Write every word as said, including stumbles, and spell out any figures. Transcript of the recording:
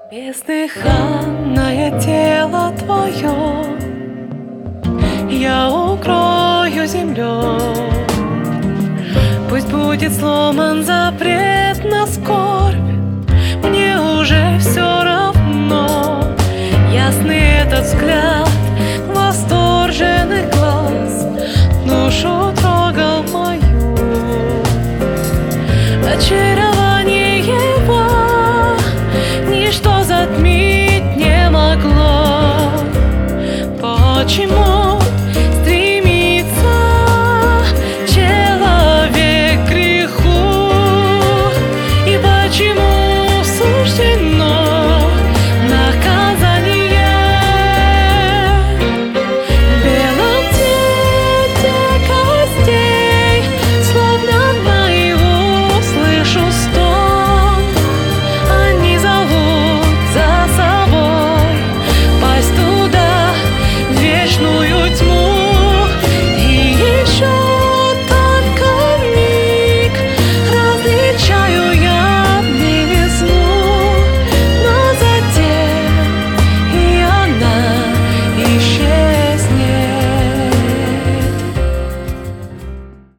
Бездыханное тело твое я укрою землей. Пусть будет сломан запрет на скорбь, мне уже все равно. Ясный этот взгляд